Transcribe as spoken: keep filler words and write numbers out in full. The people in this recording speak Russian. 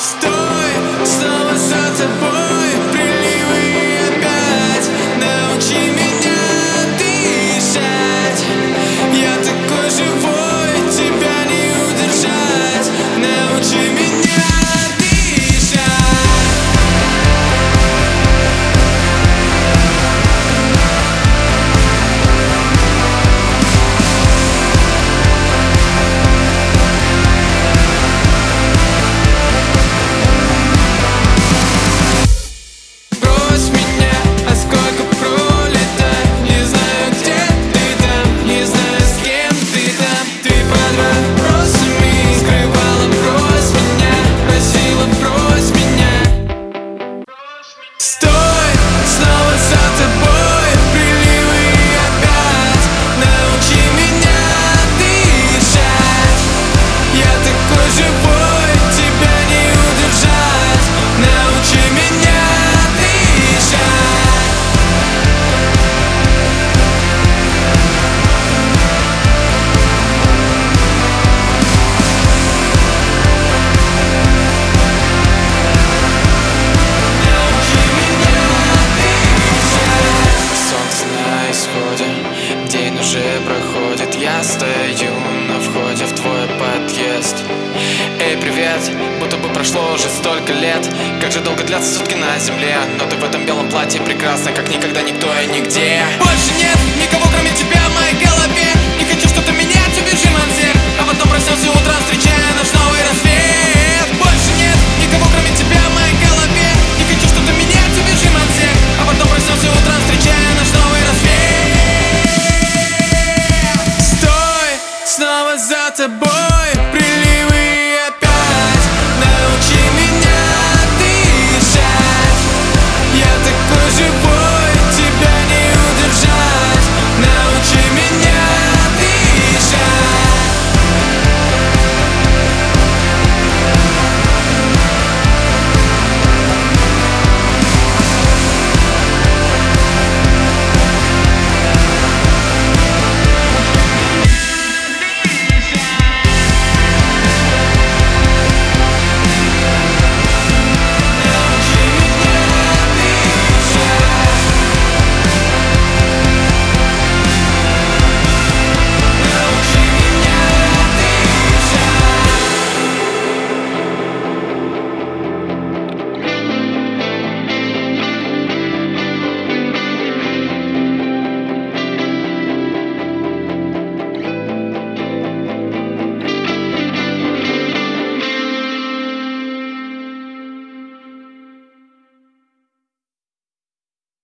Стой, снова за тобой приливы и опять научи меня дышать. Я такой живой, тебя не удержать. Научи меня дышать. Брось меня, а сколько пролетать. Не знаю, где ты там, не знаю, с кем ты там. Ты под вопросами скрывала, брось меня, просила, брось меня. Стой, снова за тобой приливы и опять научи меня дышать. Я такой живой, тебя не удержать. Научи меня дышать. Научи меня дышать. Солнце на исходе, день уже проходит. Я стою на входе в твой подъезд. Эй, привет, будто бы прошло уже столько лет. Как же долго длятся сутки на земле. Но ты в этом белом платье прекрасна, как никогда никто и нигде. Больше нет никого, кроме тебя в моей голове.